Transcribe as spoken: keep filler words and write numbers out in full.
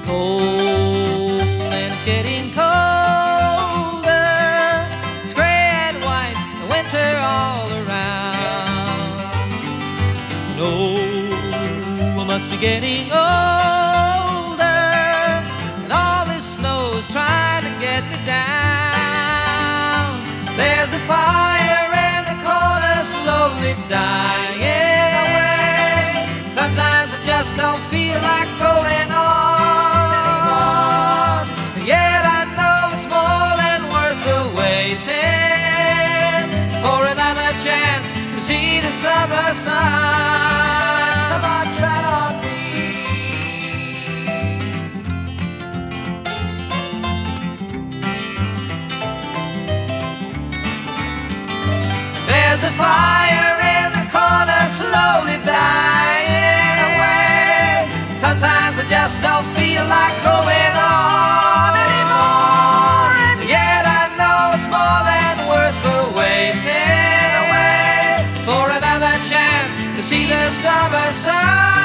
cold and it's getting colder. It's gray and white, the winter all around. Oh, I must be getting older, and all this snow's trying to get me down. There's a fire in the corner slowly dying away. Sometimes I just don't feel like going on anymore. Yet I know it's more than worth the waiting for another chance to see the summer sun. Come on, tread on me. There's a fire in the corner slowly dying away. Sometimes I just don't feel like going on anymore. And yet I know it's more than worth the waiting away for another chance to see the summer sun.